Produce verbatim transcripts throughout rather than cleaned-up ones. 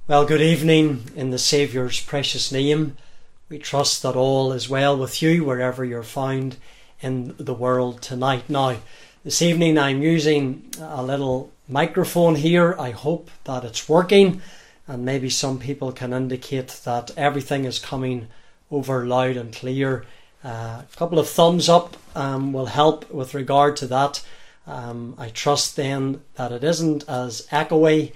Well, good evening in the Saviour's precious name. We trust that all is well with you wherever you're found in the world tonight. Now, this evening I'm using a little microphone here. I hope that it's working, and maybe some people can indicate that everything is coming over loud and clear. Uh, a couple of thumbs up um, will help with regard to that. Um, I trust then that it isn't as echoey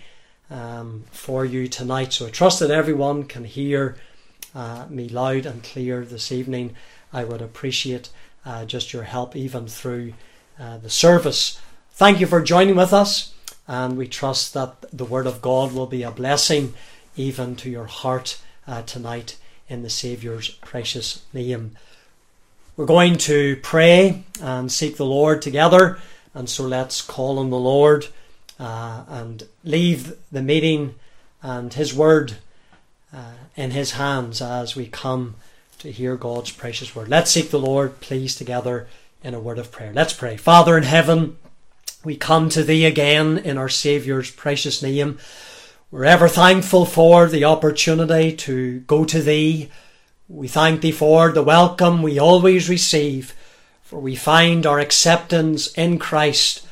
Um, for you tonight. So I trust that everyone can hear uh, me loud and clear this evening. I would appreciate uh, just your help even through uh, the service. Thank you for joining with us, and we trust that the Word of God will be a blessing even to your heart uh, tonight in the Saviour's precious name. We're going to pray and seek the Lord together, and so let's call on the Lord Uh, and leave the meeting and His Word uh, in His hands as we come to hear God's precious Word. Let's seek the Lord, please, together in a word of prayer. Let's pray. Father in heaven, we come to Thee again in our Saviour's precious name. We're ever thankful for the opportunity to go to Thee. We thank Thee for the welcome we always receive, for we find our acceptance in Christ.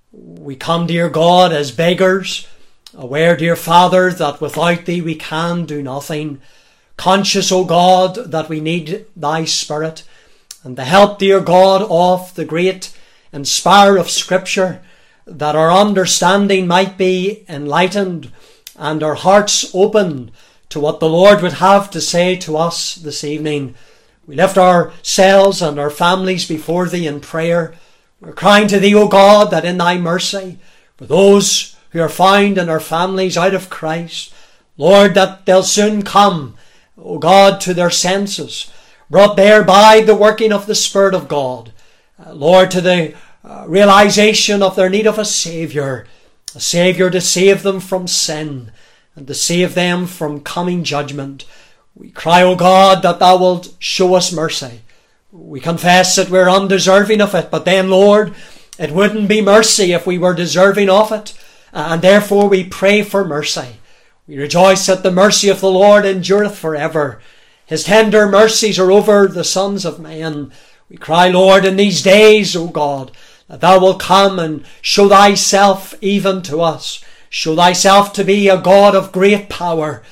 We come, dear God, as beggars, aware, dear Father, that without Thee we can do nothing. Conscious, O God, that we need Thy Spirit and the help, dear God, of the great inspirer of Scripture, that our understanding might be enlightened and our hearts open to what the Lord would have to say to us this evening. We lift ourselves and our families before Thee in prayer. We're crying to Thee, O God, that in Thy mercy, for those who are found in our families out of Christ, Lord, that they'll soon come, O God, to their senses, brought there by the working of the Spirit of God. Uh, Lord, to the uh, realization of their need of a Saviour, a Saviour to save them from sin and to save them from coming judgment. We cry, O God, that Thou wilt show us mercy. We confess that we're undeserving of it, but then, Lord, it wouldn't be mercy if we were deserving of it, and therefore we pray for mercy. We rejoice that the mercy of the Lord endureth forever. His tender mercies are over the sons of men. We cry, Lord, in these days, O God, that Thou wilt come and show Thyself even to us. Show Thyself to be a God of great power,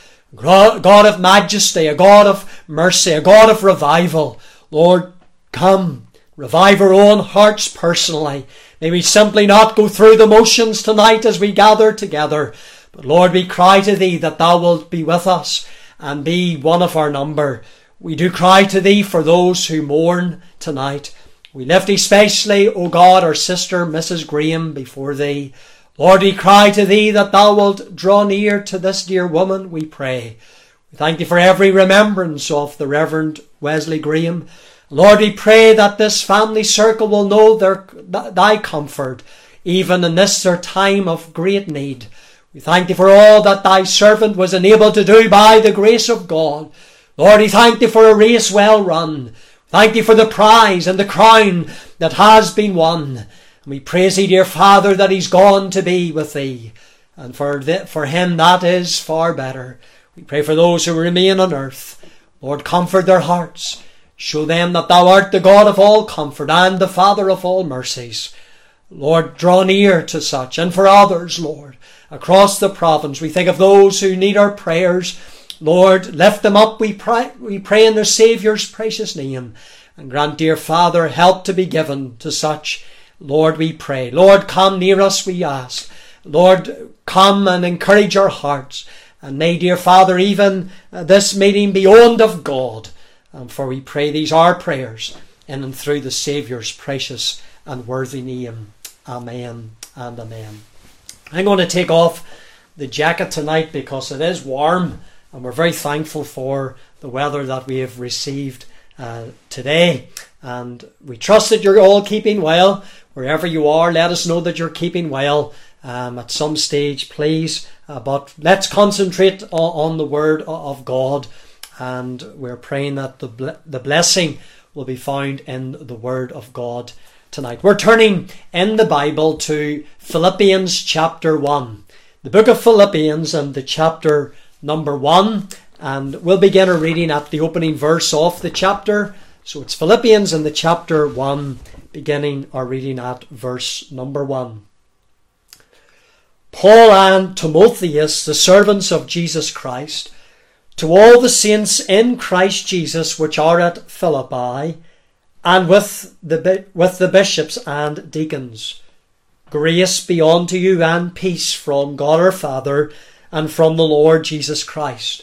God of majesty, a God of mercy, a God of revival. Lord, come, revive our own hearts personally. May we simply not go through the motions tonight as we gather together. But Lord, we cry to Thee that Thou wilt be with us and be one of our number. We do cry to Thee for those who mourn tonight. We lift especially, O God, our sister Missus Graham before Thee. Lord, we cry to Thee that Thou wilt draw near to this dear woman, we pray. We thank Thee for every remembrance of the Reverend Wesley Graham. Lord, we pray that this family circle will know their, Thy comfort, even in this their time of great need. We thank Thee for all that Thy servant was enabled to do by the grace of God. Lord, we thank Thee for a race well run. Thank Thee for the prize and the crown that has been won. And we praise Thee, dear Father, that he's gone to be with Thee. And for, the, for him that is far better. We pray for those who remain on earth. Lord, comfort their hearts. Show them that Thou art the God of all comfort and the Father of all mercies. Lord, draw near to such, and for others, Lord, across the province. We think of those who need our prayers. Lord, lift them up, we pray, we pray in their Saviour's precious name. And grant, dear Father, help to be given to such. Lord, we pray. Lord, come near us, we ask. Lord, come and encourage our hearts. And may, dear Father, even uh, this meeting be owned of God. And for we pray these our prayers in and through the Saviour's precious and worthy name. Amen and amen. I'm going to take off the jacket tonight because it is warm, and we're very thankful for the weather that we have received uh, today. And we trust that you're all keeping well. Wherever you are, let us know that you're keeping well um, at some stage, please. Uh, but let's concentrate on, on the Word of God. And we're praying that the ble- the blessing will be found in the Word of God tonight. We're turning in the Bible to Philippians chapter one. The book of Philippians and the chapter number one. And we'll begin our reading at the opening verse of the chapter. So it's Philippians in the chapter one, beginning our reading at verse number one. Paul and Timotheus, the servants of Jesus Christ, to all the saints in Christ Jesus which are at Philippi, and with the, with the bishops and deacons, grace be unto you and peace from God our Father and from the Lord Jesus Christ.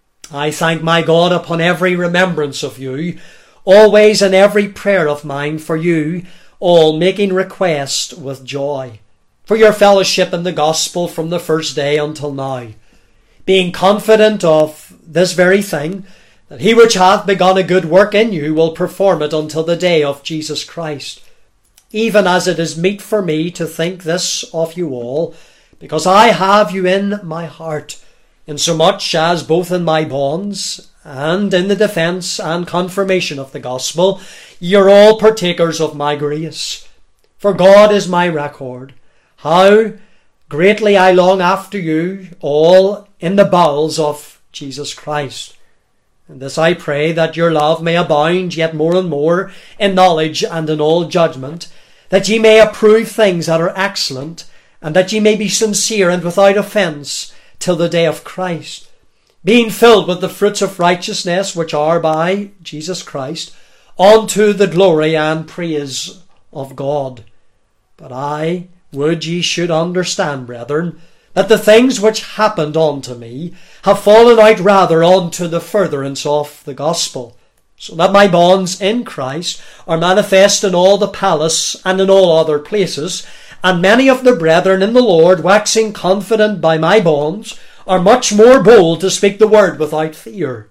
I thank my God upon every remembrance of you, always in every prayer of mine for you, all making request with joy, for your fellowship in the gospel from the first day until now, being confident of this very thing, that he which hath begun a good work in you will perform it until the day of Jesus Christ. Even as it is meet for me to think this of you all, because I have you in my heart, insomuch as both in my bonds and in the defence and confirmation of the gospel ye are all partakers of my grace. For God is my record, how greatly I long after you all in the bowels of Jesus Christ. And this I pray, that your love may abound yet more and more in knowledge and in all judgment, that ye may approve things that are excellent, and that ye may be sincere and without offence till the day of Christ, being filled with the fruits of righteousness which are by Jesus Christ, unto the glory and praise of God. But I would ye should understand, brethren, that the things which happened unto me have fallen out rather unto the furtherance of the gospel, so that my bonds in Christ are manifest in all the palace and in all other places, and many of the brethren in the Lord, waxing confident by my bonds, are much more bold to speak the word without fear.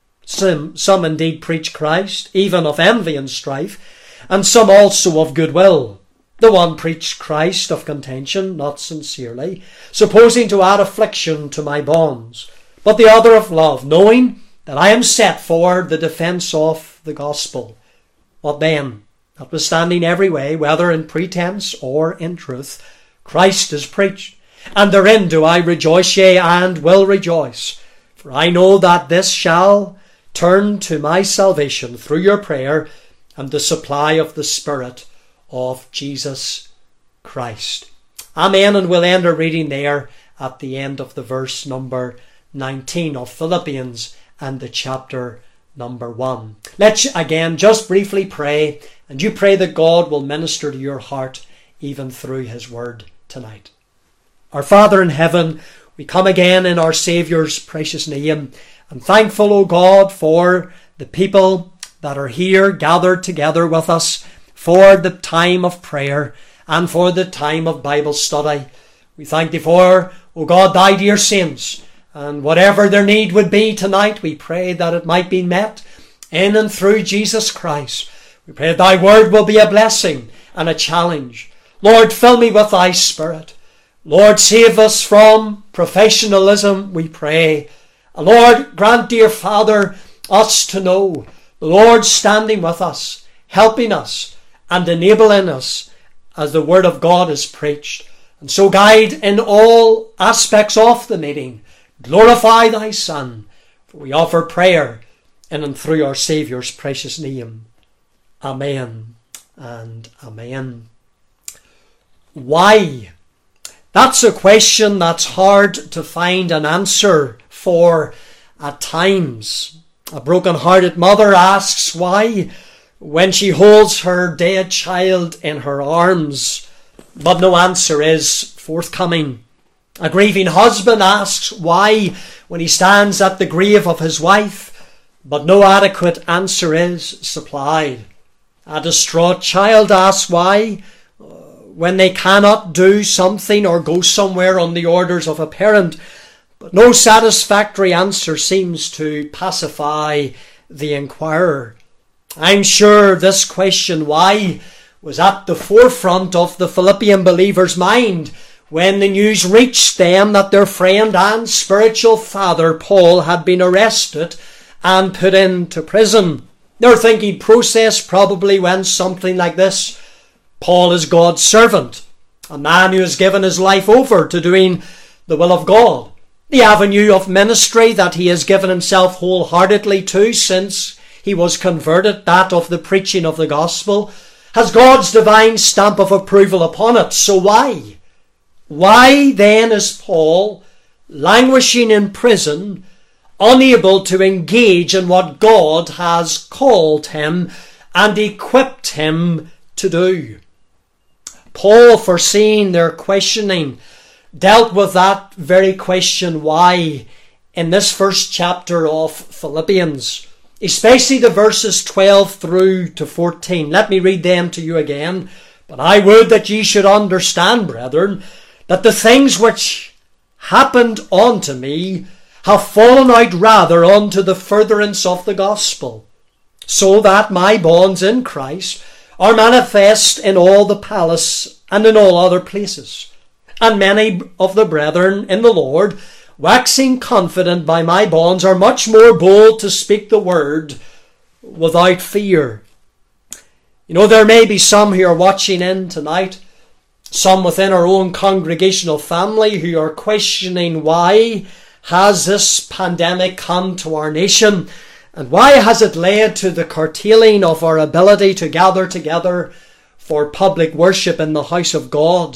Some, some indeed preach Christ, even of envy and strife, and some also of goodwill. The one preached Christ of contention, not sincerely, supposing to add affliction to my bonds, but the other of love, knowing that I am set for the defence of the gospel. What then? Notwithstanding every way, whether in pretence or in truth, Christ is preached, and therein do I rejoice, yea, and will rejoice. For I know that this shall turn to my salvation through your prayer and the supply of the Spirit of Jesus Christ. Amen. And we'll end our reading there at the end of the verse number nineteen of Philippians and the chapter number one. Let's again just briefly pray, and you pray that God will minister to your heart even through his word tonight. Our Father in heaven, we come again in our Saviour's precious name, and thankful, O God, for the people that are here gathered together with us for the time of prayer and for the time of Bible study. We thank thee for, O God, thy dear saints, and whatever their need would be tonight, we pray that it might be met in and through Jesus Christ. We pray that thy word will be a blessing and a challenge. Lord, fill me with thy Spirit. Lord, save us from professionalism, we pray. And Lord, grant, dear Father, us to know the Lord standing with us, helping us, and enabling us as the word of God is preached. And so guide in all aspects of the meeting. Glorify thy Son, for we offer prayer in and through our Saviour's precious name. Amen and amen. Why? That's a question that's hard to find an answer for at times. A broken-hearted mother asks why when she holds her dead child in her arms, but no answer is forthcoming. A grieving husband asks why when he stands at the grave of his wife, but no adequate answer is supplied. A distraught child asks why when they cannot do something or go somewhere on the orders of a parent, but no satisfactory answer seems to pacify the inquirer. I'm sure this question, why, was at the forefront of the Philippian believers' mind when the news reached them that their friend and spiritual father Paul had been arrested and put into prison. Their thinking process probably went something like this: Paul is God's servant, a man who has given his life over to doing the will of God. the avenue of ministry that he has given himself wholeheartedly to since he was converted, that of the preaching of the gospel, has God's divine stamp of approval upon it. So why? Why then is Paul languishing in prison, unable to engage in what God has called him and equipped him to do? Paul, foreseeing their questioning, dealt with that very question, why, in this first chapter of Philippians, especially the verses twelve through to fourteen. Let me read them to you again. But I would that ye should understand, brethren, that the things which happened unto me have fallen out rather unto the furtherance of the gospel, so that my bonds in Christ are manifest in all the palace and in all other places. And many of the brethren in the Lord, waxing confident by my bonds, are much more bold to speak the word without fear. You know, there may be some who are watching in tonight, some within our own congregational family, who are questioning, why has this pandemic come to our nation? And why has it led to the curtailing of our ability to gather together for public worship in the house of God?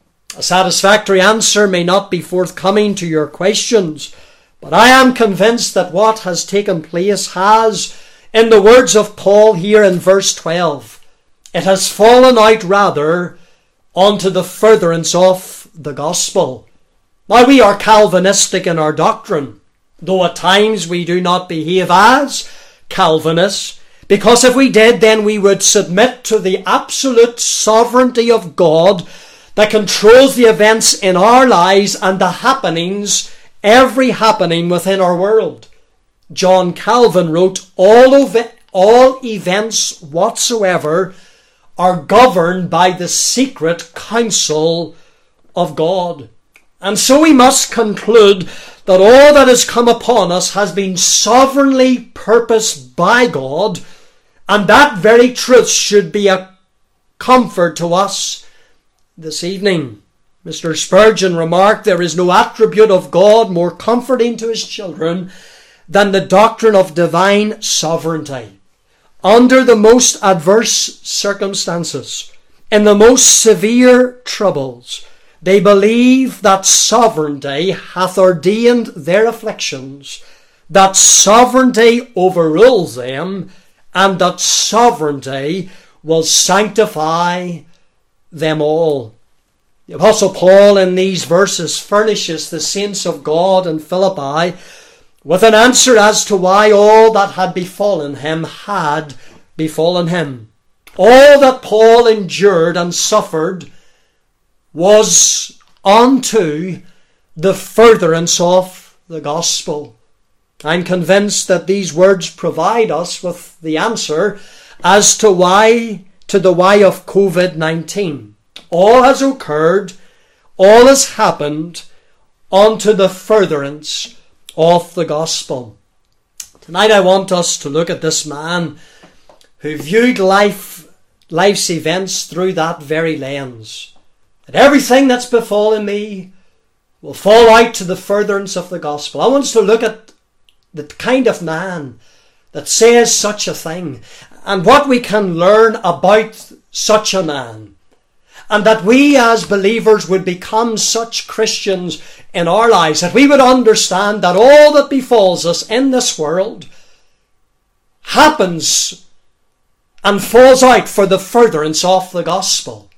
A satisfactory answer may not be forthcoming to your questions, but I am convinced that what has taken place has, in the words of Paul here in verse twelve, it has fallen out rather unto the furtherance of the gospel. Now, we are Calvinistic in our doctrine, though at times we do not behave as Calvinists, because if we did, then we would submit to the absolute sovereignty of God that controls the events in our lives and the happenings, every happening within our world. John Calvin wrote, all, of all events whatsoever are governed by the secret counsel of God. And so we must conclude that all that has come upon us has been sovereignly purposed by God, and that very truth should be a comfort to us this evening. Mister Spurgeon remarked, there is no attribute of God more comforting to his children than the doctrine of divine sovereignty. Under the most adverse circumstances, in the most severe troubles, they believe that sovereignty hath ordained their afflictions, that sovereignty overrules them, and that sovereignty will sanctify them all. The Apostle Paul in these verses furnishes the saints of God in Philippi with an answer as to why all that had befallen him had befallen him. All that Paul endured and suffered was unto the furtherance of the gospel. I'm convinced that these words provide us with the answer as to why, to the why of covid nineteen. All has occurred, all has happened unto the furtherance of the gospel. Tonight I want us to look at this man who viewed life, life's events through that very lens. That everything that's befallen me will fall out to the furtherance of the gospel. I want us to look at the kind of man that says such a thing and what we can learn about such a man. And that we as believers would become such Christians in our lives, that we would understand that all that befalls us in this world happens and falls out for the furtherance of the gospel.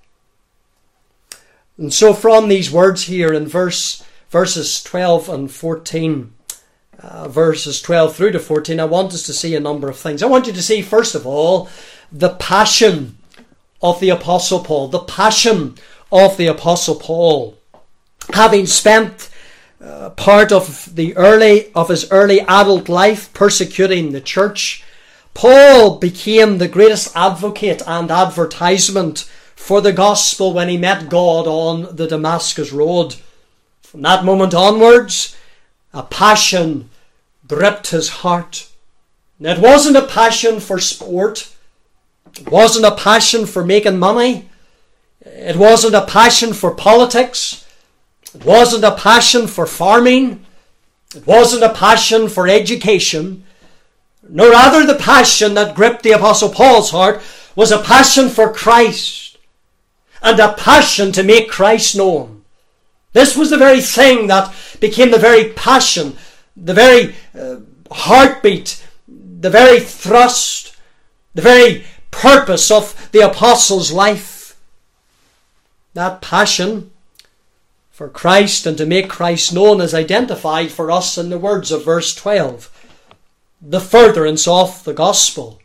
And so from these words here in verse verses twelve and fourteen, uh, verses twelve through to fourteen, I want us to see a number of things. I want you to see, first of all, the passion of the Apostle Paul, the passion of the Apostle Paul. Having spent uh, part of the early of his early adult life persecuting the church, Paul became the greatest advocate and advertisement for the gospel when he met God on the Damascus road. From that moment onwards, a passion gripped his heart. And it wasn't a passion for sport. It wasn't a passion for making money. It wasn't a passion for politics. It wasn't a passion for farming. It wasn't a passion for education. No, rather the passion that gripped the Apostle Paul's heart was a passion for Christ and a passion to make Christ known. This was the very thing that became the very passion, the very uh, heartbeat, the very thrust, the very purpose of the apostle's life. That passion for Christ and to make Christ known is identified for us in the words of verse twelve. The furtherance of the gospel.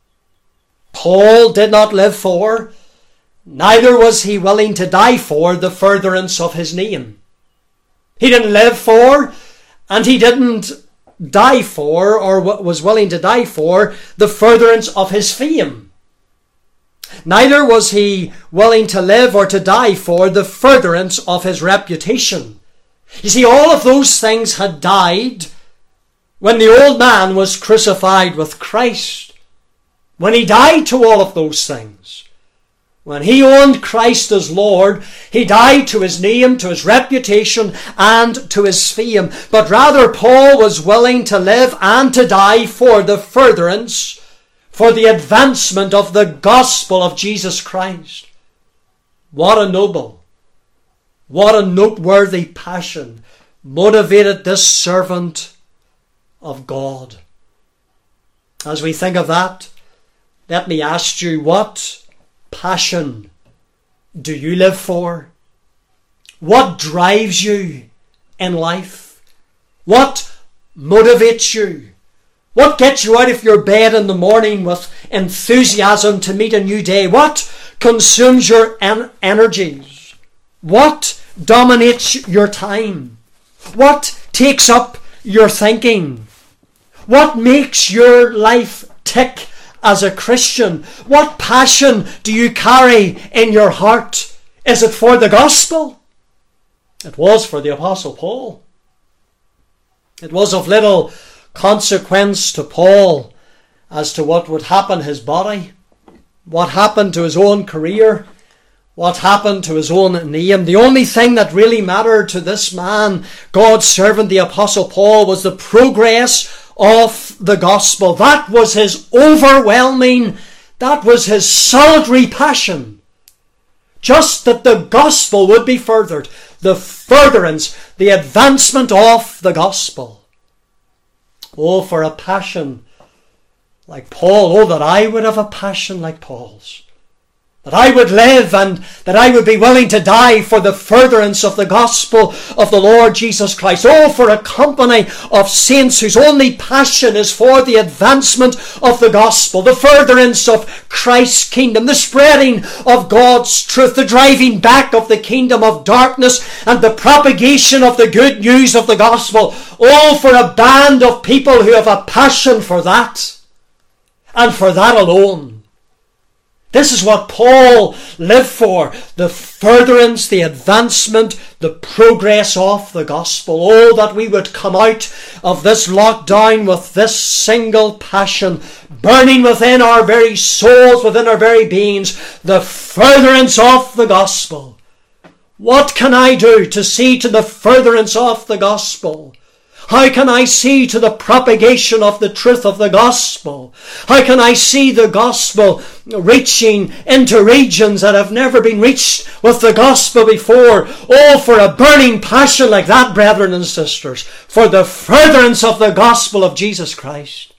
Paul did not live for, neither was he willing to die for, the furtherance of his name. He didn't live for, and he didn't die for, or was willing to die for, the furtherance of his fame. Neither was he willing to live or to die for the furtherance of his reputation. You see, all of those things had died when the old man was crucified with Christ. When he died to all of those things. When he owned Christ as Lord, he died to his name, to his reputation, and to his fame. But rather, Paul was willing to live and to die for the furtherance, for the advancement of the gospel of Jesus Christ. What a noble, what a noteworthy passion motivated this servant of God. As we think of that, let me ask you, what passion do you live for? What drives you in life? What motivates you? What gets you out of your bed in the morning with enthusiasm to meet a new day? What consumes your en- energies? What dominates your time? What takes up your thinking? What makes your life tick as a Christian? What passion do you carry in your heart? Is it for the gospel? It was for the Apostle Paul. It was of little consequence to Paul as to what would happen to his body, what happened to his own career, what happened to his own name. The only thing that really mattered to this man, God's servant, the Apostle Paul, was the progress of the gospel. That was his overwhelming, that was his solitary passion. Just that the gospel would be furthered. The furtherance, the advancement of the gospel. Oh, for a passion like Paul. Oh, that I would have a passion like Paul's. That I would live and that I would be willing to die for the furtherance of the gospel of the Lord Jesus Christ. Oh, for a company of saints whose only passion is for the advancement of the gospel, the furtherance of Christ's kingdom, the spreading of God's truth, the driving back of the kingdom of darkness and the propagation of the good news of the gospel. Oh, for a band of people who have a passion for that and for that alone. This is what Paul lived for, the furtherance, the advancement, the progress of the gospel. Oh, that we would come out of this lockdown with this single passion, burning within our very souls, within our very beings, the furtherance of the gospel. What can I do to see to the furtherance of the gospel? How can I see to the propagation of the truth of the gospel? How can I see the gospel reaching into regions that have never been reached with the gospel before? Oh, for a burning passion like that, brethren and sisters, for the furtherance of the gospel of Jesus Christ.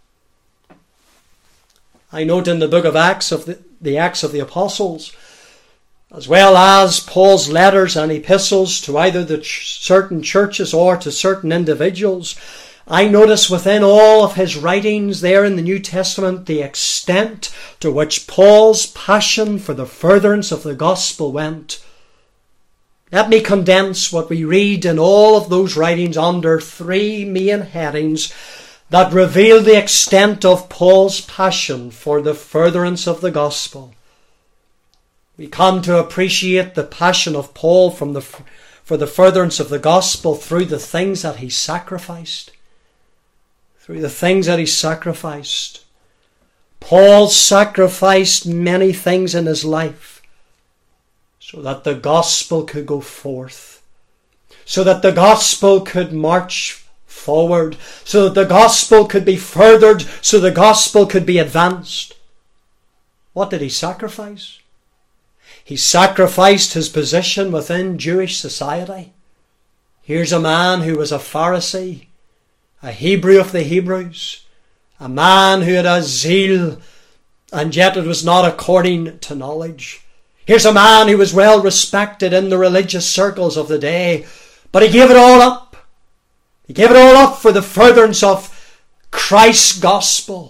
I note in the book of Acts, of the, the Acts of the Apostles, as well as Paul's letters and epistles to either the ch- certain churches or to certain individuals, I notice within all of his writings there in the New Testament the extent to which Paul's passion for the furtherance of the gospel went. Let me condense what we read in all of those writings under three main headings that reveal the extent of Paul's passion for the furtherance of the gospel. We come to appreciate the passion of Paul from the, for the furtherance of the gospel through the things that he sacrificed. Through the things that he sacrificed. Paul sacrificed many things in his life so that the gospel could go forth. So that the gospel could march forward, so that the gospel could be furthered, so the gospel could be advanced. What did he sacrifice? He sacrificed his position within Jewish society. Here's a man who was a Pharisee, a Hebrew of the Hebrews, a man who had a zeal, and yet it was not according to knowledge. Here's a man who was well respected in the religious circles of the day, but he gave it all up. He gave it all up for the furtherance of Christ's gospel.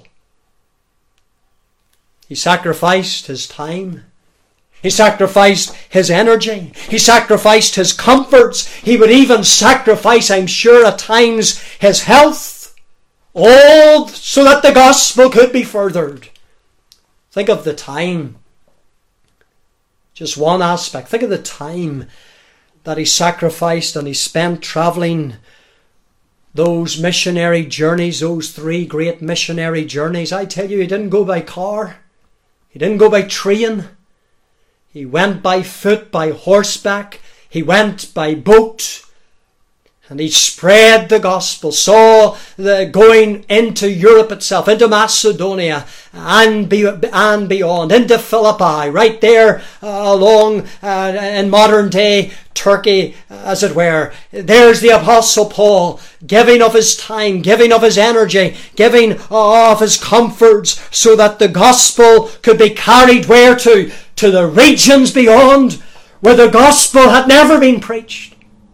He sacrificed his time. He sacrificed his energy. He sacrificed his comforts. He would even sacrifice, I'm sure, at times his health. All so that the gospel could be furthered. Think of the time. Just one aspect. Think of the time that he sacrificed and he spent travelling those missionary journeys, those three great missionary journeys. I tell you, he didn't go by car. He didn't go by train. He went by foot, by horseback. He went by boat. And he spread the gospel, saw the going into Europe itself, into Macedonia and, be, and beyond, into Philippi, right there uh, along uh, in modern day Turkey, as it were. There's the Apostle Paul, giving of his time, giving of his energy, giving of his comforts, so that the gospel could be carried where to? To the regions beyond, where the gospel had never been preached.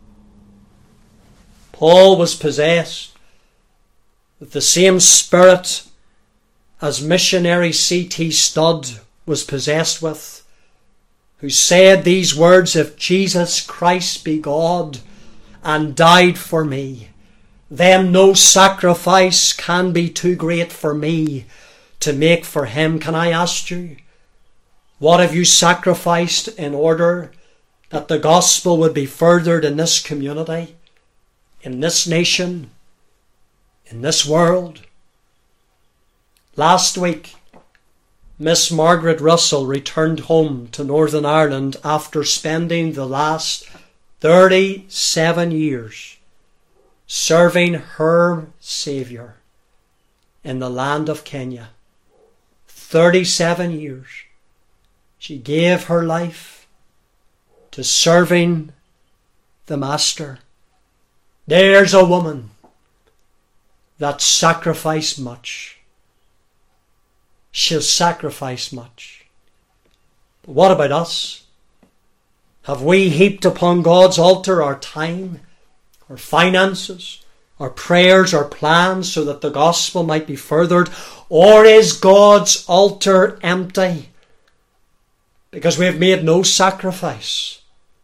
Paul was possessed with the same spirit as missionary C T Studd was possessed with, who said these words, "If Jesus Christ be God and died for me, then no sacrifice can be too great for me to make for him." Can I ask you, what have you sacrificed in order that the gospel would be furthered in this community, in this nation, in this world? Last week, Miss Margaret Russell returned home to Northern Ireland after spending the last thirty-seven years serving her Saviour in the land of Kenya. thirty-seven years. She gave her life to serving the Master. There's a woman that sacrificed much. She'll sacrifice much. But what about us? Have we heaped upon God's altar our time, our finances, our prayers, our plans, so that the gospel might be furthered? Or is God's altar empty because we have made no sacrifice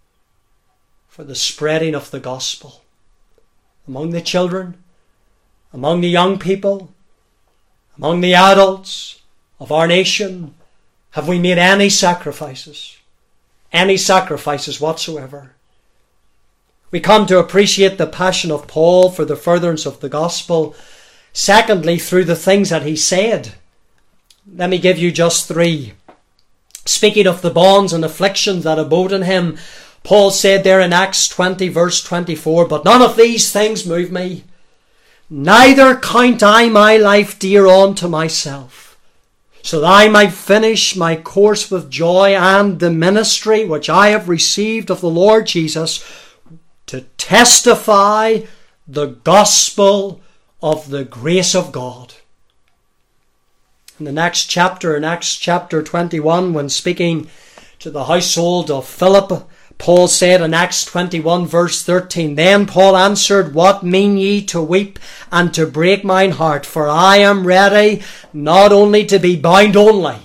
for the spreading of the gospel among the children, among the young people, among the adults of our nation? Have we made any sacrifices? Any sacrifices whatsoever? We come to appreciate the passion of Paul for the furtherance of the gospel, secondly, through the things that he said. Let me give you just three. Speaking of the bonds and afflictions that abode in him, Paul said there in Acts twenty verse twenty-four, "But none of these things move me, neither count I my life dear unto myself, so that I might finish my course with joy and the ministry which I have received of the Lord Jesus, to testify the gospel of the grace of God." In the next chapter, in Acts chapter twenty-one, when speaking to the household of Philip, Paul said in Acts twenty-one verse thirteen, "Then Paul answered, What mean ye to weep and to break mine heart? For I am ready not only to be bound only,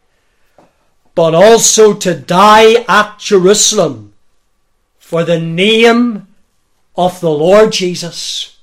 but also to die at Jerusalem for the name of the Lord Jesus."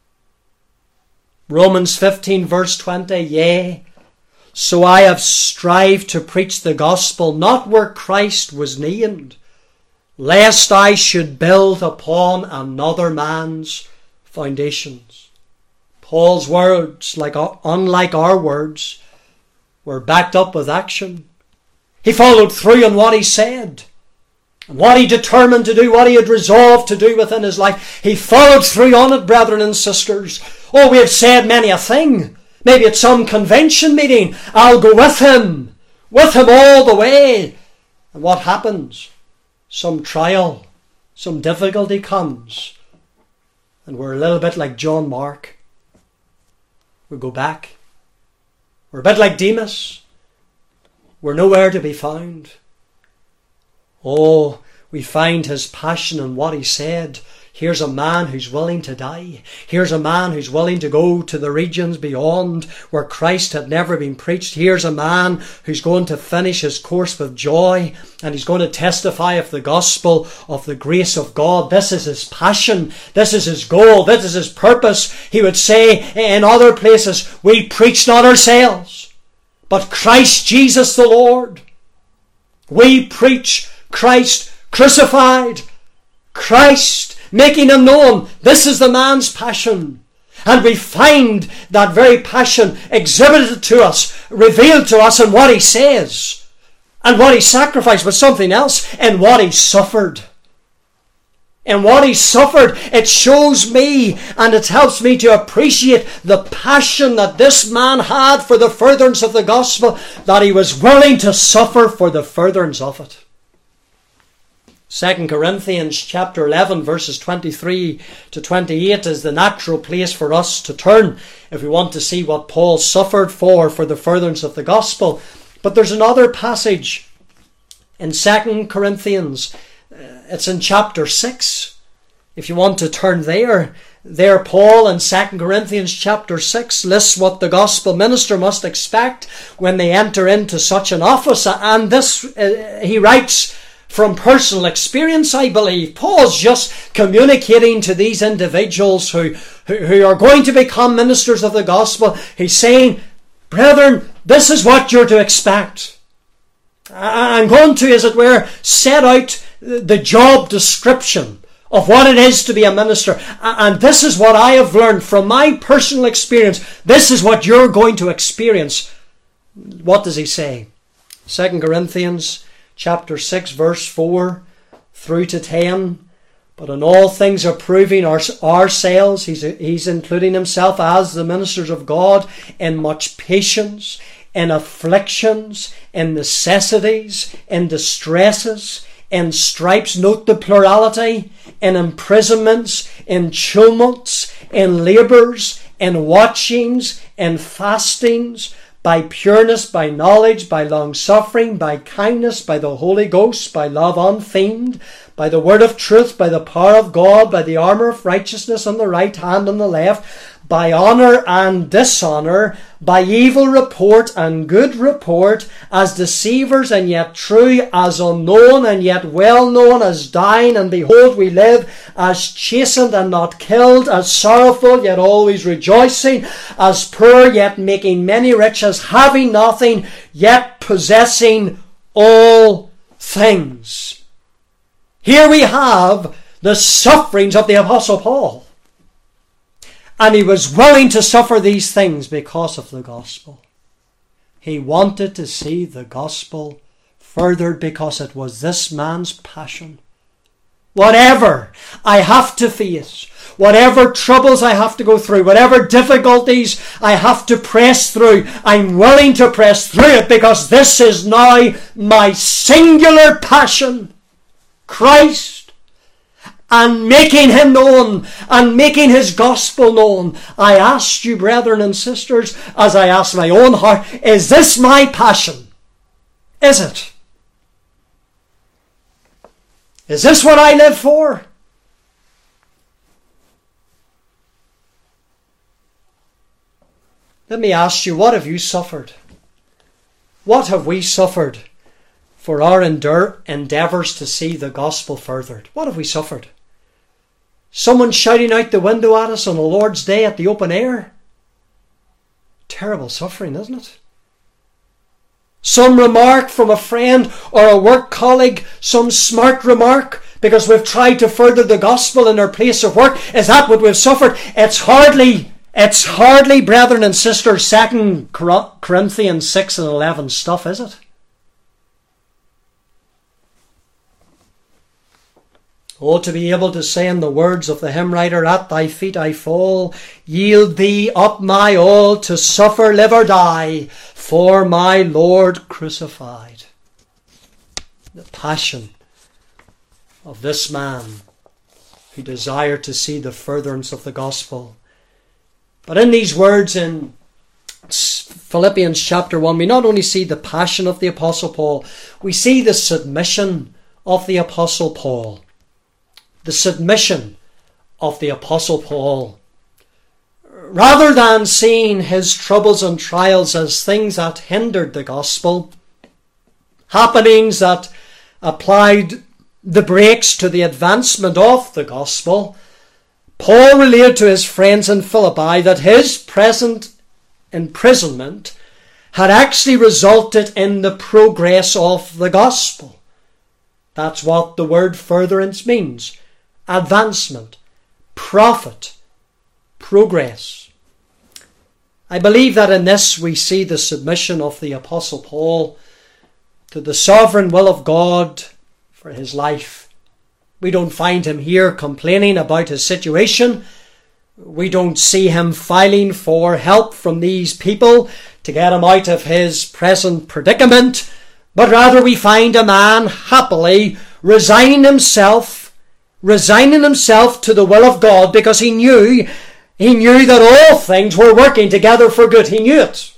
Romans fifteen verse twenty, "Yea, so I have strived to preach the gospel not where Christ was named, lest I should build upon another man's foundations." Paul's words, like unlike our words, were backed up with action. He followed through on what he said. what he determined to do, what he had resolved to do within his life. He followed through on it, brethren and sisters. Oh, we have said many a thing. Maybe at some convention meeting, I'll go with him, with him all the way. And what happens? Some trial, some difficulty comes. And we're a little bit like John Mark. We go back. We're a bit like Demas. We're nowhere to be found. Oh, we find his passion in what he said. Here's a man who's willing to die. Here's a man who's willing to go to the regions beyond where Christ had never been preached. Here's a man who's going to finish his course with joy, and he's going to testify of the gospel, of the grace of God. This is his passion. This is his goal. This is his purpose. He would say in other places, we preach not ourselves, but Christ Jesus the Lord. We preach Christ crucified. Christ, making him known. This is the man's passion. And we find that very passion exhibited to us, revealed to us in what he says. And what he sacrificed was something else, in what he suffered. In what he suffered, it shows me and it helps me to appreciate the passion that this man had for the furtherance of the gospel, that he was willing to suffer for the furtherance of it. Second Corinthians chapter eleven verses twenty-three to twenty-eight is the natural place for us to turn if we want to see what Paul suffered for for the furtherance of the gospel. But there's another passage in Second Corinthians. It's in chapter six. If you want to turn there, there Paul in Second Corinthians chapter six lists what the gospel minister must expect when they enter into such an office. And this, uh, he writes from personal experience, I believe. Paul's just communicating to these individuals who, who, who are going to become ministers of the gospel. He's saying, brethren, this is what you're to expect. I'm going to, as it were, set out the job description of what it is to be a minister. And this is what I have learned from my personal experience. This is what you're going to experience. What does he say? Second Corinthians chapter six, verse four through to ten. But in all things approving our, ourselves, he's, he's including himself as the ministers of God, in much patience, in afflictions, in necessities, in distresses, in stripes, note the plurality, in imprisonments, in tumults, in labours, in watchings, in fastings, by pureness, by knowledge, by long-suffering, by kindness, by the Holy Ghost, by love unfeigned, by the word of truth, by the power of God, by the armour of righteousness on the right hand and the left, by honour and dishonour, by evil report and good report, as deceivers and yet true, as unknown and yet well known, as dying and behold we live, as chastened and not killed, as sorrowful yet always rejoicing, as poor yet making many rich, as having nothing yet possessing all things. Here we have the sufferings of the Apostle Paul. And he was willing to suffer these things because of the gospel. He wanted to see the gospel furthered because it was this man's passion. Whatever I have to face, whatever troubles I have to go through, whatever difficulties I have to press through, I'm willing to press through it because this is now my singular passion. Christ. And making him known, and making his gospel known. I ask you, brethren and sisters, as I ask my own heart, is this my passion? Is it? Is this what I live for? Let me ask you, what have you suffered? What have we suffered for our endeavour, endeavours to see the gospel furthered? What have we suffered? Someone shouting out the window at us on the Lord's Day at the open air? Terrible suffering, isn't it? Some remark from a friend or a work colleague, some smart remark because we've tried to further the gospel in our place of work. Is that what we've suffered? It's hardly, it's hardly, brethren and sisters, Second Corinthians six and eleven stuff, is it? Oh, to be able to say in the words of the hymn writer, at thy feet I fall, yield thee up my all, to suffer, live or die, for my Lord crucified. The passion of this man who desired to see the furtherance of the gospel. But in these words in Philippians chapter one, we not only see the passion of the Apostle Paul, we see the submission of the Apostle Paul. The submission of the Apostle Paul. Rather than seeing his troubles and trials as things that hindered the gospel, happenings that applied the brakes to the advancement of the gospel, Paul related to his friends in Philippi that his present imprisonment had actually resulted in the progress of the gospel. That's what the word furtherance means. Advancement, profit, progress. I believe that in this we see the submission of the Apostle Paul to the sovereign will of God for his life. We don't find him here complaining about his situation. We don't see him filing for help from these people to get him out of his present predicament, but rather we find a man happily resigning himself resigning himself to the will of God, because he knew, he knew that all things were working together for good. He knew it.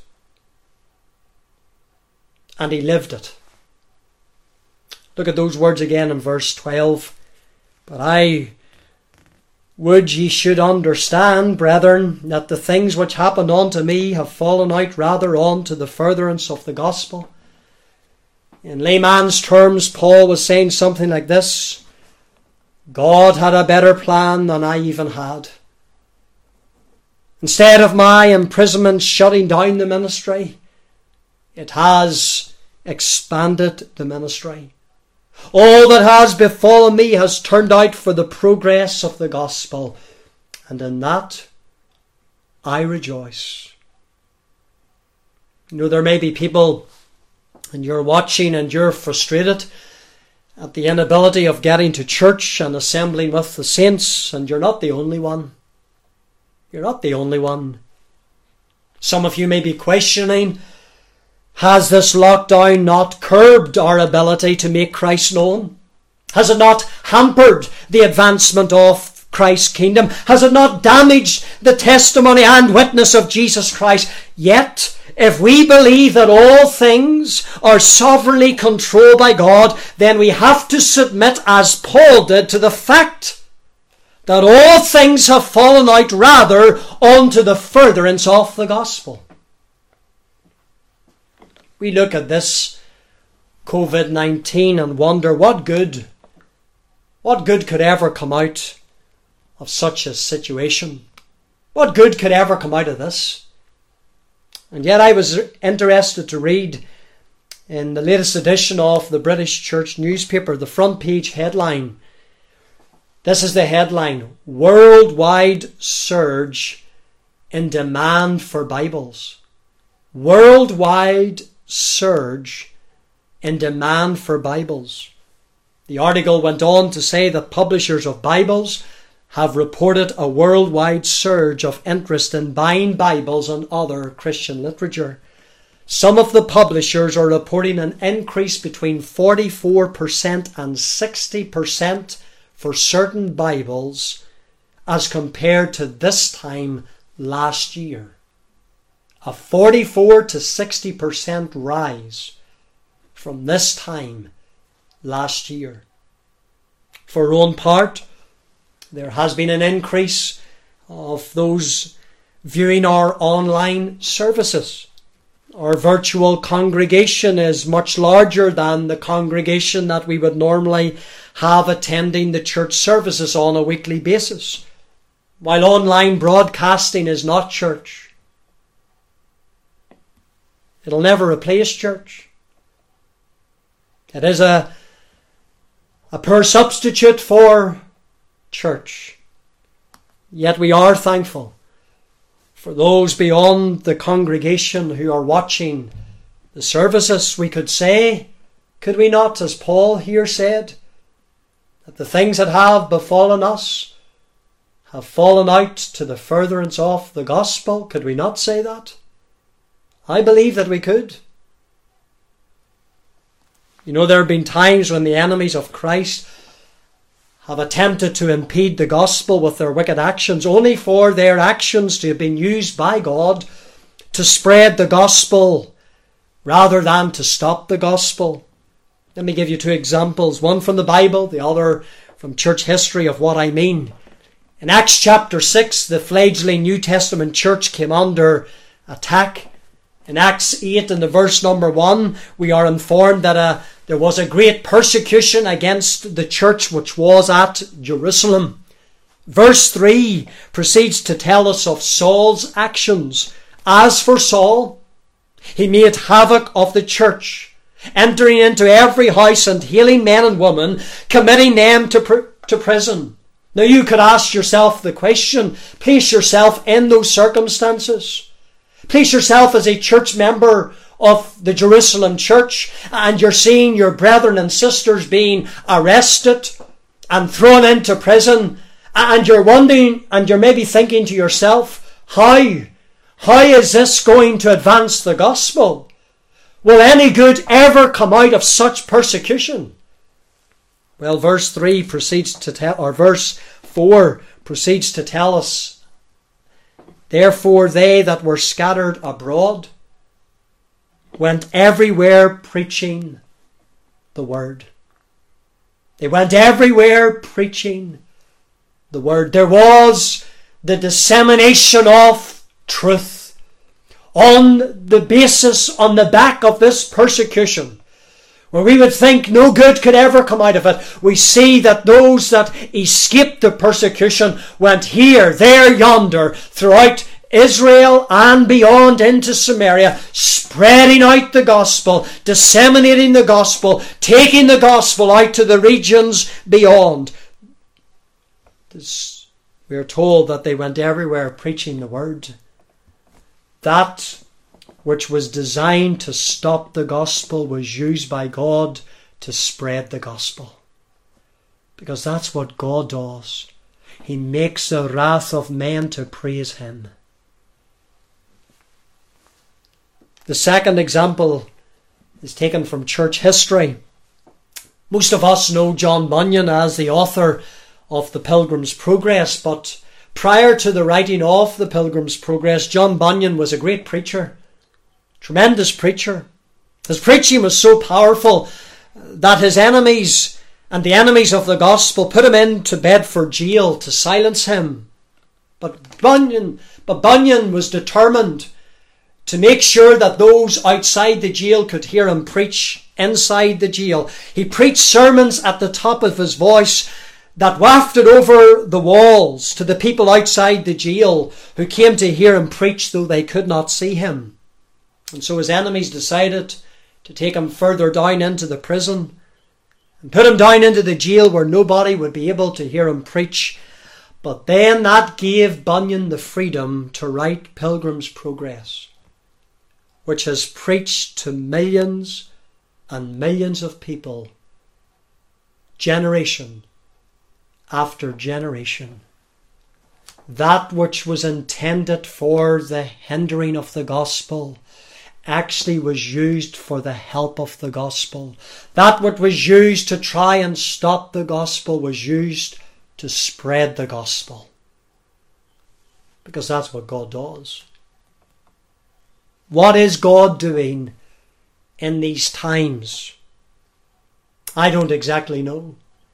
And he lived it. Look at those words again in verse twelve. But I would ye should understand, brethren, that the things which happened unto me have fallen out rather on to the furtherance of the gospel. In layman's terms, Paul was saying something like this: God had a better plan than I even had. Instead of my imprisonment shutting down the ministry, it has expanded the ministry. All that has befallen me has turned out for the progress of the gospel, and in that I rejoice. You know, there may be people, and you're watching and you're frustrated at the inability of getting to church and assembling with the saints, and you're not the only one. You're not the only one. Some of you may be questioning, has this lockdown not curbed our ability to make Christ known? Has it not hampered the advancement of Christ's kingdom? Has it not damaged the testimony and witness of Jesus Christ? Yet, if we believe that all things are sovereignly controlled by God, then we have to submit, as Paul did, to the fact that all things have fallen out rather unto the furtherance of the gospel. We look at this covid nineteen and wonder what good, what good could ever come out of such a situation? What good could ever come out of this? And yet I was interested to read in the latest edition of the British Church newspaper, the front page headline. This is the headline: Worldwide surge in demand for Bibles. Worldwide surge in demand for Bibles. The article went on to say that publishers of Bibles have reported a worldwide surge of interest in buying Bibles and other Christian literature. Some of the publishers are reporting an increase between forty-four percent and sixty percent for certain Bibles as compared to this time last year. A forty-four to sixty percent rise from this time last year. For our own part, there has been an increase of those viewing our online services. Our virtual congregation is much larger than the congregation that we would normally have attending the church services on a weekly basis. While online broadcasting is not church, it'll never replace church. It is a, a poor substitute for church. Yet we are thankful for those beyond the congregation who are watching the services. We could say, could we not, as Paul here said, that the things that have befallen us have fallen out to the furtherance of the gospel? Could we not say that? I believe that we could. You know, there have been times when the enemies of Christ have attempted to impede the gospel with their wicked actions, only for their actions to have been used by God to spread the gospel rather than to stop the gospel. Let me give you two examples, one from the Bible, the other from church history, of what I mean. In Acts chapter six, the fledgling New Testament church came under attack. In Acts eight, in the verse number one, we are informed that a, there was a great persecution against the church which was at Jerusalem. Verse three proceeds to tell us of Saul's actions. As for Saul, he made havoc of the church, entering into every house and healing men and women, committing them to, pr- to prison. Now you could ask yourself the question, place yourself in those circumstances. Place yourself as a church member of the Jerusalem church, and you're seeing your brethren and sisters being arrested and thrown into prison, and you're wondering, and you're maybe thinking to yourself, how? How is this going to advance the gospel? Will any good ever come out of such persecution? Well, verse three proceeds to tell, or verse four proceeds to tell us, therefore they that were scattered abroad went everywhere preaching the word. They went everywhere preaching the word. There was the dissemination of truth on the basis, on the back of this persecution, where we would think no good could ever come out of it. We see that those that escaped the persecution went here, there, yonder, throughout Israel and beyond into Samaria, spreading out the gospel, disseminating the gospel, taking the gospel out to the regions beyond. This, we are told that they went everywhere preaching the word. That which was designed to stop the gospel was used by God to spread the gospel. Because that's what God does. He makes the wrath of men to praise him. The second example is taken from church history. Most of us know John Bunyan as the author of The Pilgrim's Progress, but prior to the writing of The Pilgrim's Progress, John Bunyan was a great preacher. Tremendous preacher. His preaching was so powerful that his enemies and the enemies of the gospel put him into Bedford jail to silence him. But Bunyan, but Bunyan was determined to make sure that those outside the jail could hear him preach inside the jail. He preached sermons at the top of his voice that wafted over the walls to the people outside the jail who came to hear him preach, though they could not see him. And so his enemies decided to take him further down into the prison and put him down into the jail where nobody would be able to hear him preach. But then that gave Bunyan the freedom to write Pilgrim's Progress, which has preached to millions and millions of people, generation after generation. That which was intended for the hindering of the gospel actually was used for the help of the gospel. That what was used to try and stop the gospel was used to spread the gospel. Because that's what God does. What is God doing in these times? I don't exactly know.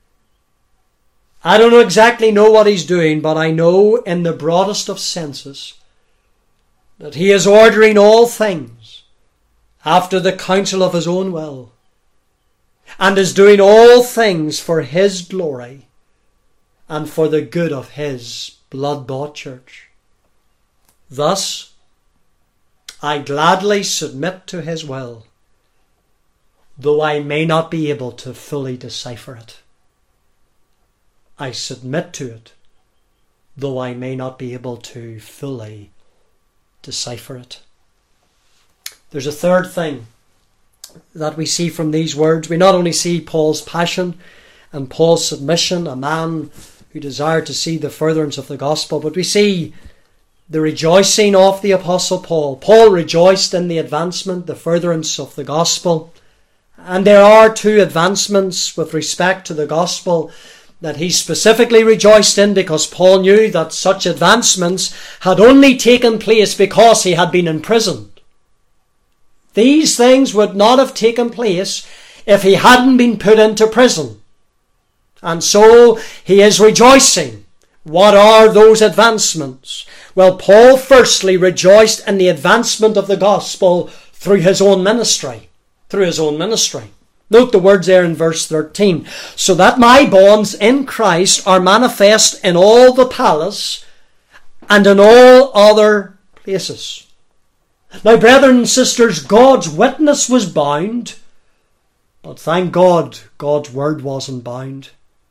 I don't exactly know what he's doing, but I know in the broadest of senses that he is ordering all things after the counsel of his own will, and is doing all things for his glory and for the good of his blood-bought church. Thus, I gladly submit to his will, though I may not be able to fully decipher it. I submit to it, though I may not be able to fully decipher it. There's a third thing that we see from these words. We not only see Paul's passion and Paul's submission, a man who desired to see the furtherance of the gospel. But we see the rejoicing of the Apostle Paul. Paul rejoiced in the advancement, the furtherance of the gospel. And there are two advancements with respect to the gospel that he specifically rejoiced in, because Paul knew that such advancements had only taken place because he had been imprisoned. These things would not have taken place if he hadn't been put into prison. And so he is rejoicing. What are those advancements? Well, Paul firstly rejoiced in the advancement of the gospel through his own ministry. Through his own ministry. Note the words there in verse thirteen. So that my bonds in Christ are manifest in all the palace and in all other places. Now, brethren and sisters, God's witness was bound, but thank God, God's word wasn't bound.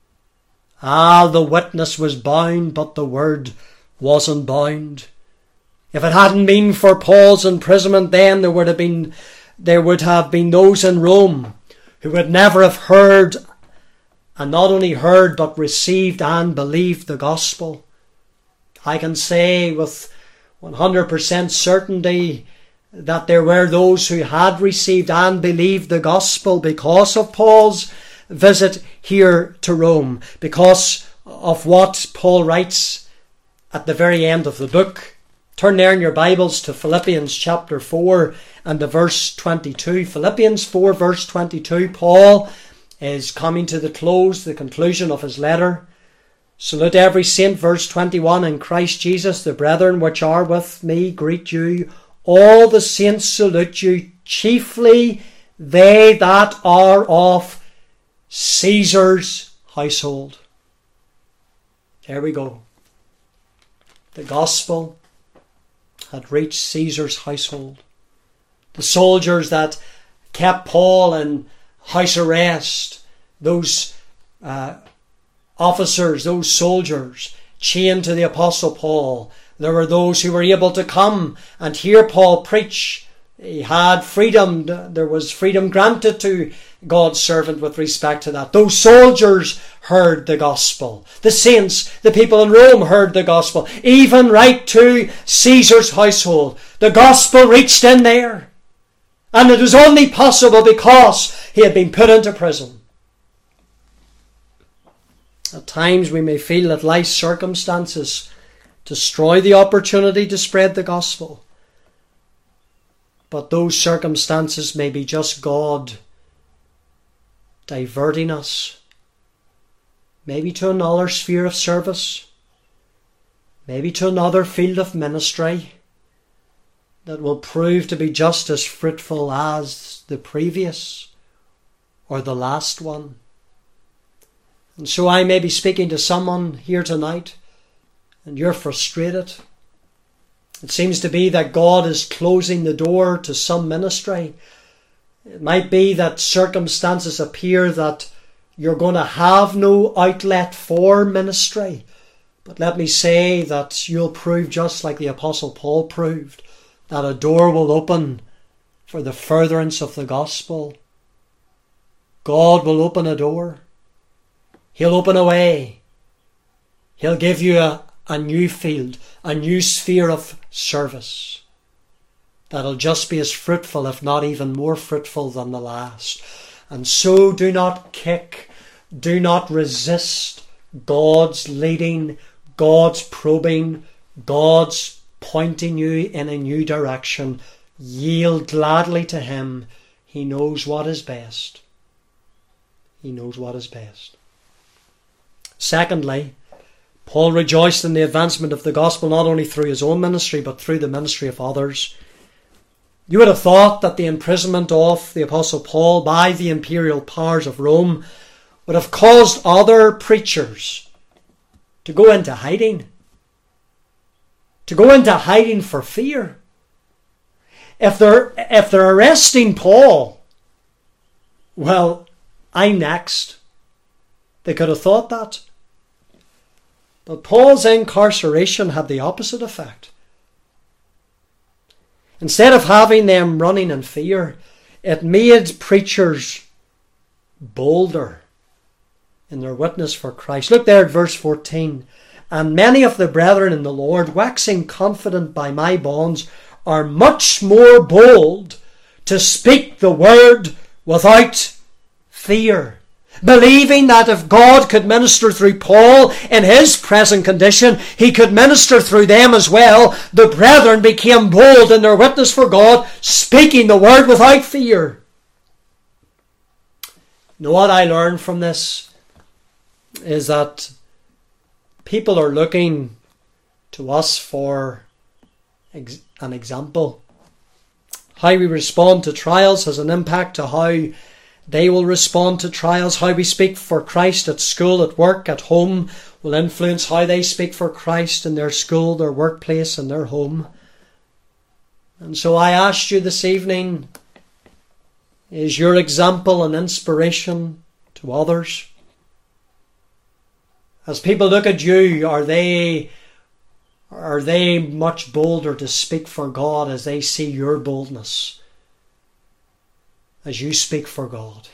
Ah, the witness was bound, but the word wasn't bound. If it hadn't been for Paul's imprisonment, then there would have been there would have been those in Rome who would never have heard, and not only heard, but received and believed the gospel. I can say with one hundred percent certainty that there were those who had received and believed the gospel because of Paul's visit here to Rome, because of what Paul writes at the very end of the book. Turn there in your Bibles to Philippians chapter four and the verse twenty-two. Philippians four verse twenty-two. Paul is coming to the close, the conclusion of his letter. Salute every saint, verse twenty-one. In Christ Jesus, the brethren which are with me greet you. All the saints salute you, chiefly they that are of Caesar's household. There we go. The gospel had reached Caesar's household. The soldiers that kept Paul in house arrest, those uh, officers, those soldiers chained to the Apostle Paul, there were those who were able to come and hear Paul preach. He had freedom. There was freedom granted to God's servant with respect to that. Those soldiers heard the gospel. The saints, the people in Rome heard the gospel. Even right to Caesar's household. The gospel reached in there. And it was only possible because he had been put into prison. At times we may feel that life's circumstances destroy the opportunity to spread the gospel. But those circumstances may be just God diverting us, maybe to another sphere of service, maybe to another field of ministry that will prove to be just as fruitful as the previous or the last one. And so I may be speaking to someone here tonight and you're frustrated. It seems to be that God is closing the door to some ministry. It might be that circumstances appear that you're going to have no outlet for ministry. But let me say that you'll prove just like the Apostle Paul proved, that a door will open for the furtherance of the gospel. God will open a door. He'll open a way. He'll give you a, a new field, a new sphere of service that'll just be as fruitful, if not even more fruitful than the last. And so do not kick, do not resist God's leading, God's probing, God's pointing you in a new direction. Yield gladly to Him. He knows what is best. He knows what is best. Secondly, Paul rejoiced in the advancement of the gospel not only through his own ministry but through the ministry of others. You would have thought that the imprisonment of the Apostle Paul by the imperial powers of Rome would have caused other preachers to go into hiding. To go into hiding for fear. If they're, if they're arresting Paul, well, I'm next. They could have thought that. But Paul's incarceration had the opposite effect. Instead of having them running in fear, it made preachers bolder. in their witness for Christ. Look there at verse fourteen. And many of the brethren in the Lord, waxing confident by my bonds, are much more bold to speak the word without fear, believing that if God could minister through Paul in his present condition, he could minister through them as well. The brethren became bold in their witness for God, speaking the word without fear. You know what I learned from this is that people are looking to us for ex- an example. How we respond to trials has an impact to how they will respond to trials. How we speak for Christ at school, at work, at home will influence how they speak for Christ in their school, their workplace and their home. And so I asked you this evening, is your example an inspiration to others? As people look at you, are they, are they much bolder to speak for God as they see your boldness as you speak for God?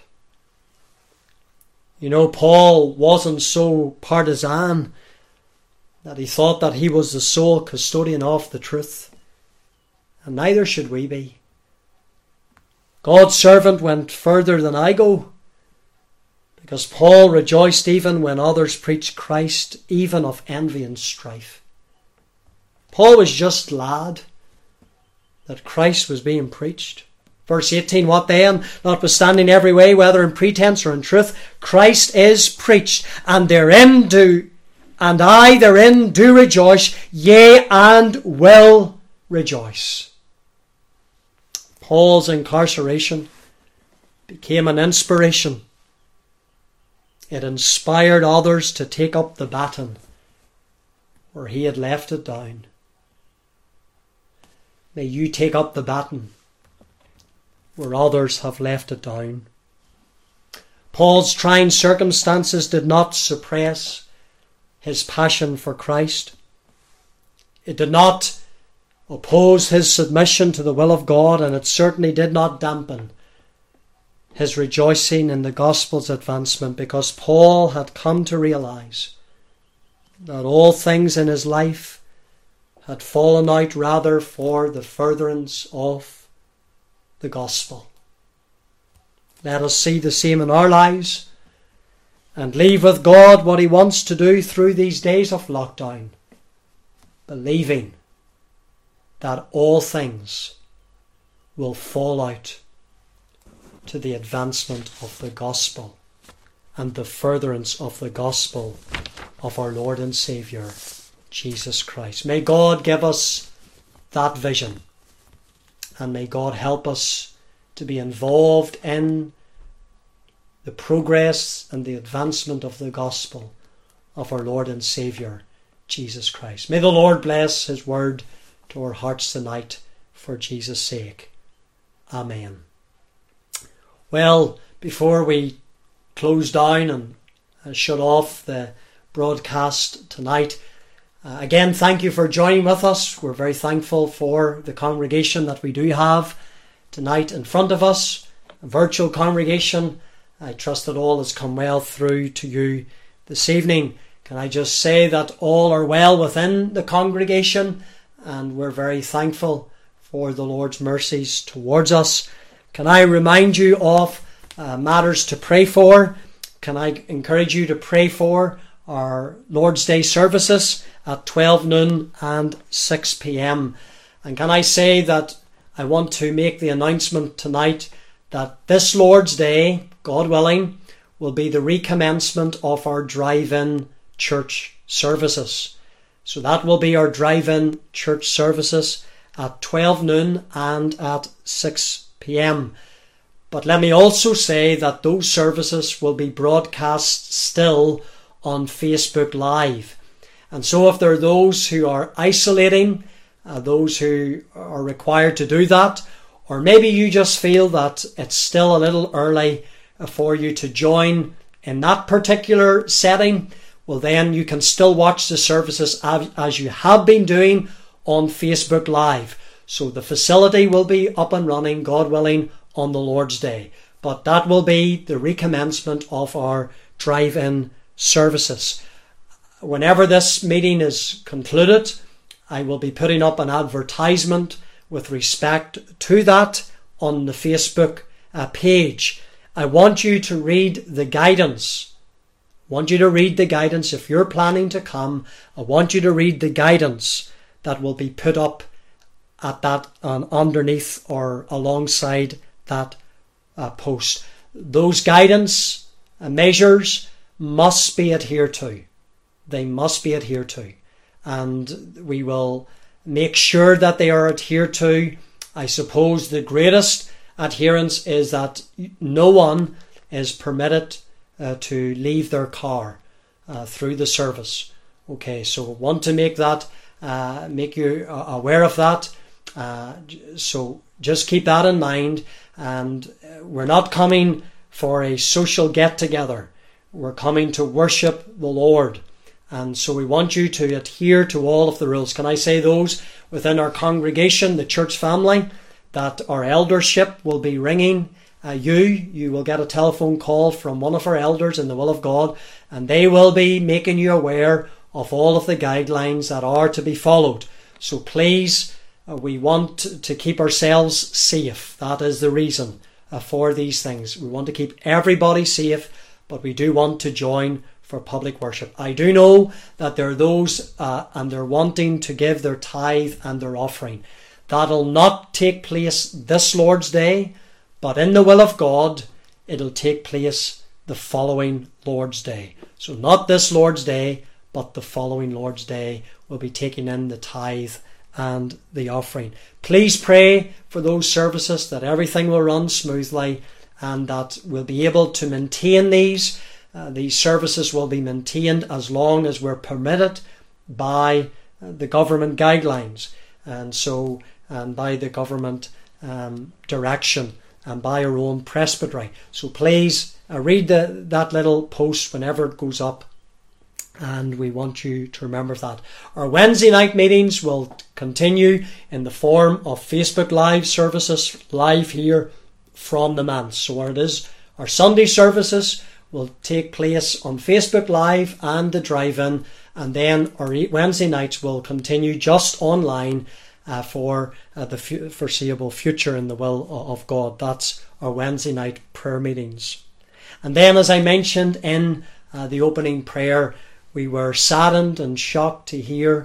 You know, Paul wasn't so partisan that he thought that he was the sole custodian of the truth, and neither should we be. God's servant went further than I go, because Paul rejoiced even when others preached Christ, even of envy and strife. Paul was just glad that Christ was being preached. Verse eighteen, what then? Notwithstanding every way, whether in pretense or in truth, Christ is preached, and therein do, and I therein do rejoice, yea, and will rejoice. Paul's incarceration became an inspiration. It inspired others to take up the baton where he had left it down. May you take up the baton where others have left it down. Paul's trying circumstances did not suppress his passion for Christ. It did not oppose his submission to the will of God, and it certainly did not dampen his rejoicing in the gospel's advancement, because Paul had come to realize that all things in his life had fallen out rather for the furtherance of the gospel. Let us see the same in our lives and leave with God what he wants to do through these days of lockdown, believing that all things will fall out to the advancement of the gospel and the furtherance of the gospel of our Lord and Saviour, Jesus Christ. May God give us that vision, and may God help us to be involved in the progress and the advancement of the gospel of our Lord and Saviour, Jesus Christ. May the Lord bless his word to our hearts tonight for Jesus' sake. Amen. Well, before we close down and uh, shut off the broadcast tonight, uh, again, thank you for joining with us. We're very thankful for the congregation that we do have tonight in front of us, a virtual congregation. I trust that all has come well through to you this evening. Can I just say that all are well within the congregation, and we're very thankful for the Lord's mercies towards us. Can I remind you of uh, matters to pray for? Can I encourage you to pray for our Lord's Day services at twelve noon and six p.m. And can I say that I want to make the announcement tonight that this Lord's Day, God willing, will be the recommencement of our drive-in church services. So that will be our drive-in church services at twelve noon and at six p.m. But let me also say that those services will be broadcast still on Facebook Live. And so if there are those who are isolating, uh, those who are required to do that, or maybe you just feel that it's still a little early for you to join in that particular setting, well then you can still watch the services as you have been doing on Facebook Live. So the facility will be up and running, God willing, on the Lord's Day. But that will be the recommencement of our drive-in services. Whenever this meeting is concluded, I will be putting up an advertisement with respect to that on the Facebook uh, page. I want you to read the guidance. I want you to read the guidance. If you're planning to come, I want you to read the guidance that will be put up at that um, underneath or alongside that uh, post. Those guidance uh, measures must be adhered to. They must be adhered to. And we will make sure that they are adhered to. I suppose the greatest adherence is that no one is permitted uh, to leave their car uh, through the service. Okay, so I want to make that, uh, make you aware of that. Uh, so just keep that in mind. And we're not coming for a social get-together. We're coming to worship the Lord. And so we want you to adhere to all of the rules. Can I say those within our congregation, the church family, that our eldership will be ringing uh, you. You will get a telephone call from one of our elders in the will of God, and they will be making you aware of all of the guidelines that are to be followed. So please, uh, we want to keep ourselves safe. That is the reason uh, for these things. We want to keep everybody safe, but we do want to join for public worship. I do know that there are those uh, and they're wanting to give their tithe and their offering. That'll not take place this Lord's Day, but in the will of God, it'll take place the following Lord's Day. So not this Lord's Day, but the following Lord's Day will be taking in the tithe and the offering. Please pray for those services, that everything will run smoothly and that we'll be able to maintain these. Uh, these services will be maintained as long as we're permitted by uh, the government guidelines, and so and by the government um, direction and by our own presbytery. So please uh, read the, that little post whenever it goes up, and we want you to remember that. Our Wednesday night meetings will continue in the form of Facebook Live services, live here from the manse. So where it is, our Sunday services will take place on Facebook Live and the drive-in, and then our Wednesday nights will continue just online uh, for uh, the f- foreseeable future in the will of God. That's our Wednesday night prayer meetings. And then, as I mentioned in uh, the opening prayer, we were saddened and shocked to hear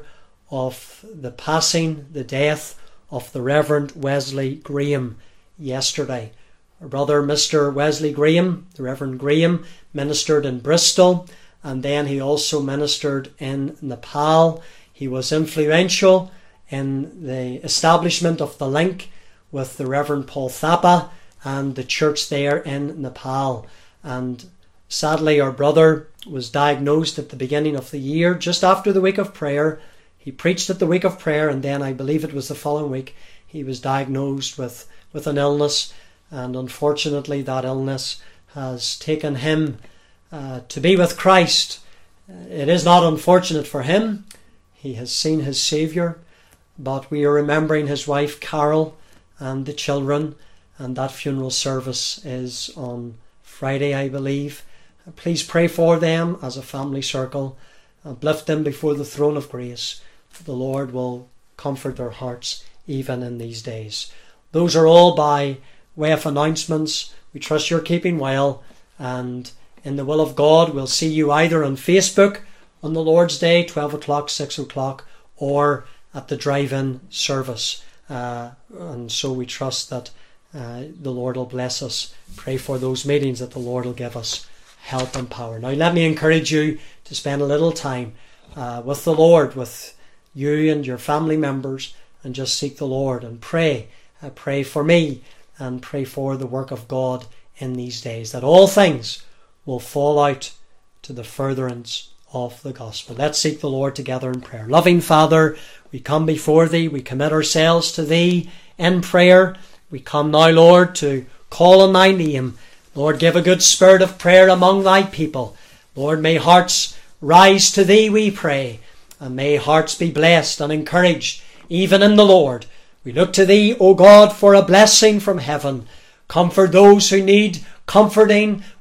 of the passing, the death of the Reverend Wesley Graham yesterday. Our brother, Mister Wesley Graham, the Reverend Graham, ministered in Bristol, and then he also ministered in Nepal. He was influential in the establishment of the link with the Reverend Paul Thapa and the church there in Nepal. And sadly, our brother was diagnosed at the beginning of the year, just after the week of prayer. He preached at the week of prayer, and then I believe it was the following week he was diagnosed with, with an illness. And unfortunately, that illness has taken him uh, to be with Christ. It is not unfortunate for him. He has seen his Saviour, but we are remembering his wife Carol and the children, and that funeral service is on Friday, I believe. Please pray for them as a family circle. Uplift them before the throne of grace. The Lord will comfort their hearts even in these days. Those are all by way of announcements. We trust you're keeping well, and in the will of God, we'll see you either on Facebook on the Lord's Day, twelve o'clock, six o'clock, or at the drive-in service. Uh, and so we trust that uh, the Lord will bless us. Pray for those meetings, that the Lord will give us help and power. Now let me encourage you to spend a little time uh, with the Lord, with you and your family members, and just seek the Lord and pray. Uh, pray for me, and pray for the work of God in these days, that all things will fall out to the furtherance of the gospel. Let's seek the Lord together in prayer. Loving Father, we come before Thee, we commit ourselves to Thee in prayer. We come now, Lord, to call on Thy name. Lord, give a good spirit of prayer among Thy people. Lord, may hearts rise to Thee, we pray, and may hearts be blessed and encouraged, even in the Lord. We look to Thee, O God, for a blessing from heaven. Comfort those who need comforting.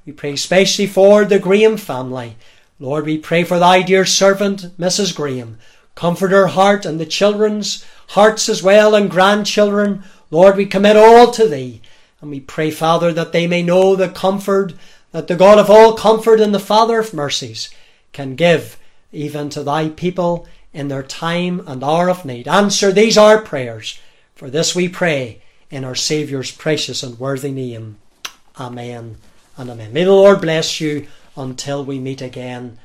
We pray especially for the Graham family. Lord, we pray for thy dear servant, Missus Graham. Comfort her heart and the children's hearts as well, and grandchildren. Lord, we commit all to thee. And we pray, Father, that they may know the comfort that the God of all comfort and the Father of mercies can give even to thy people in their time and hour of need. Answer these our prayers. For this we pray in our Saviour's precious and worthy name. Amen and amen. May the Lord bless you until we meet again.